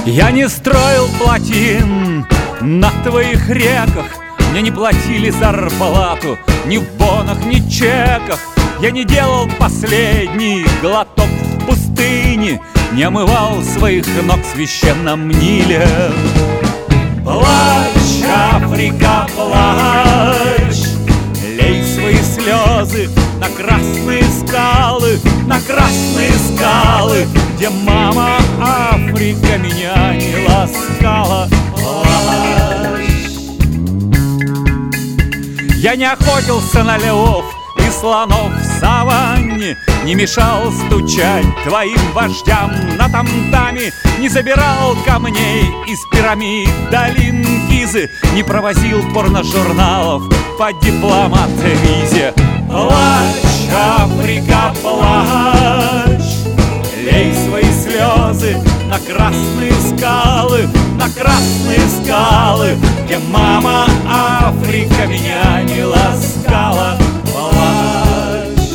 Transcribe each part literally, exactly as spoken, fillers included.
Я не строил плотин на твоих реках, мне не платили зарплату ни в бонах, ни чеках. Я не делал последний глоток в пустыне, не омывал своих ног в священном Ниле. Плачь, Африка, плачь, лей свои слезы на красные скалы, на красные скалы, где мама Африка меня не ласкала. Плачь. Я не охотился на львов и слонов в саванне, не мешал стучать твоим вождям на там-таме, не забирал камней из пирамид долин Гизы, не провозил порножурналов по дипломат-визе. Плачь, Африка, плачь, лей свои слезы на красные скалы, на красные скалы, где мама Африка меня не ласкала. Плачь.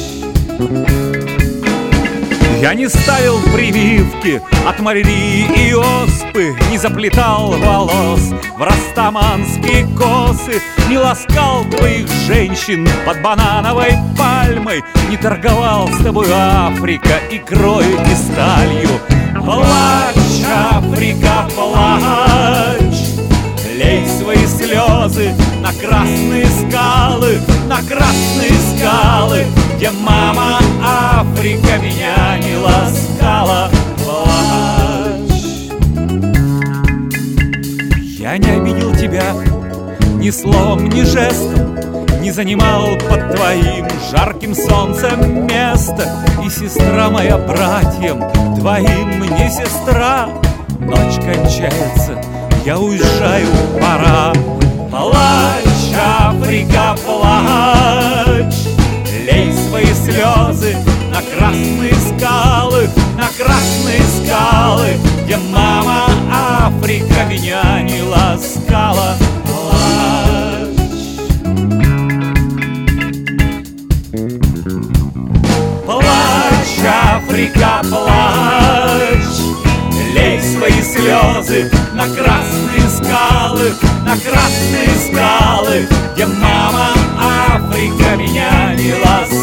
Я не ставил прививки от малярии и оспы, не заплетал волос в растаманские косы, не ласкал твоих женщин под банановой пальмой, не торговал с тобой, Африка, икрою и сталью. Плачь, Африка, плачь, лей свои слезы на красные скалы, на красные скалы, где мама Африка меня не ласкала. Плачь. Я не обидел тебя ни словом, ни жестом, не занимал под твоим жарким солнцем место. И сестра моя братьям твоим не сестра. Ночь кончается, я уезжаю, пора. Плачь, Африка, плачь, лей свои слезы на красные скалы, на красные скалы, где мама Африка меня не ласкала. Плачь, Африка, плачь, лей свои слезы на красные скалы, на красные скалы, где мама Африка меня не ласкала.